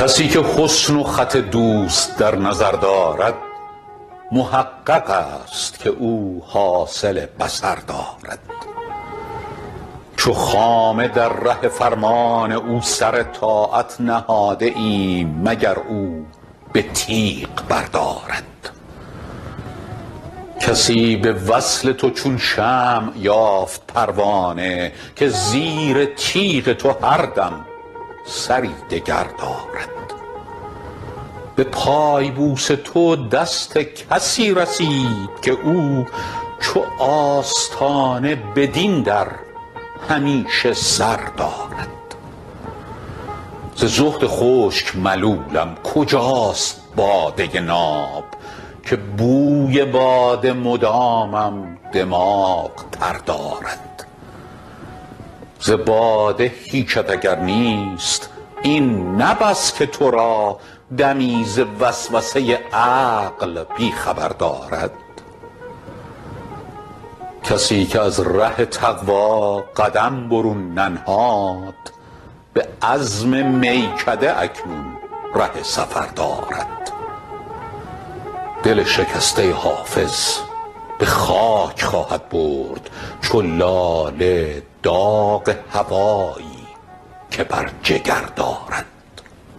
کسی که حسن و خط دوست در نظر دارد محقق است که او حاصل بصر دارد. چو خامه در ره فرمان او سر طاعت نهاده ایم مگر او به تیغ بردارد. کسی به وصل تو چون شمع یافت پروانه که زیر تیغ تو هر دم سری دگر دارد. به پایبوس تو دست کسی رسید که او چو آستانه بدین در همیشه سر دارد. ز زهد خشک ملولم کجاست باده ناب که بوی باده مدامم دماغ تر دارد. ز باده هیچت اگر نیست این نه بس که تو را دمی ز وسوسه عقل بی خبر دارد. کسی که از ره تقوی قدم برون ننهاد به عزم میکده اکنون ره سفر دارد. دل شکسته حافظ به خاک خواهد برد چو لاله داغ هوایی که بر جگر دارد.